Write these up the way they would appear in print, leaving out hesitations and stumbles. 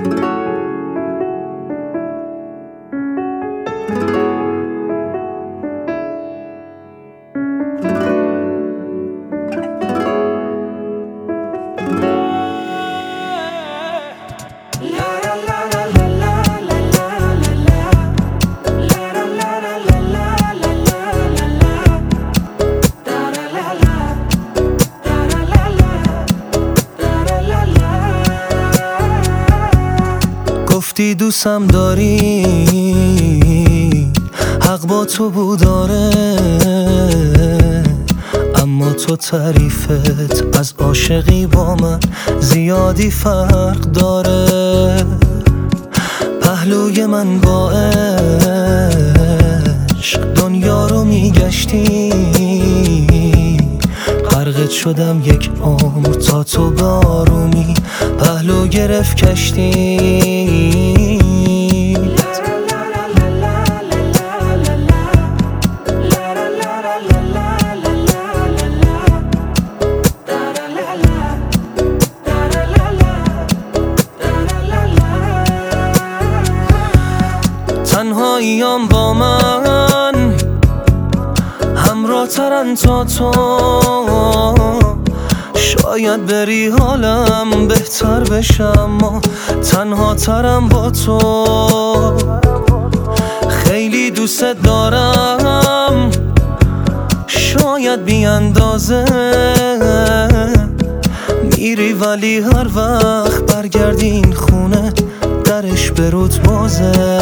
گفتی دوستم داری، حق با تو بود آره، اما تو تعریفت از عاشقی با من زیادی فرق داره. پهلوی من با عشق دنیا رو میگشتی، غرقت شدم یک عمر تا تو بارومی پهلو گرفت کشتی. تنهاییام با من همراه ترن تا تو، شاید بری حالم بهتر بشم، اما تنها ترم با تو. خیلی دوست دارم شاید بی اندازه، میری ولی هر وقت برگردی این خونه درش برود بازه.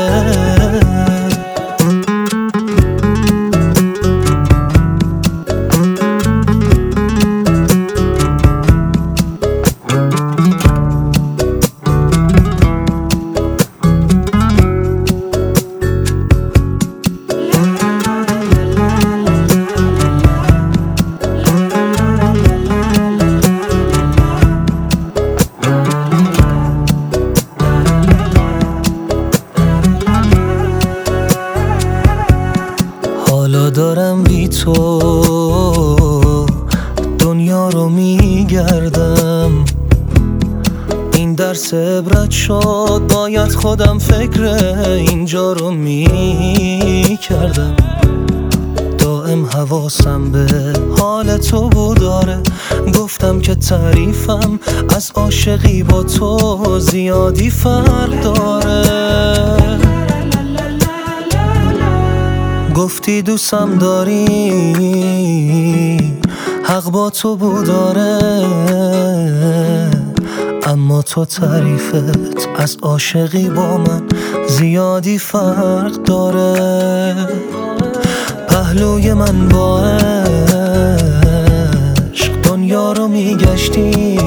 حالا دارم بی تو دنیا رو میگردم، این درس عبرت شد، باید خودم فکر اینجا رو میکردم. دائم حواسم به حال تو بود آره، گفتم که تعریفم از عاشقی با تو زیادی فرق داره. گفتی دوستم داری، حق با تو بود آره، اما تو تعریفت از عاشقی با من زیادی فرق داره. پهلوی من با عشق دنیا رو میگشتی،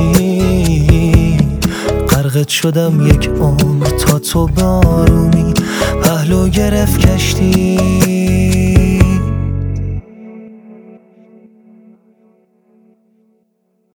غرقت شدم یک عمر تا تو بارومی پهلو گرفت کشتی.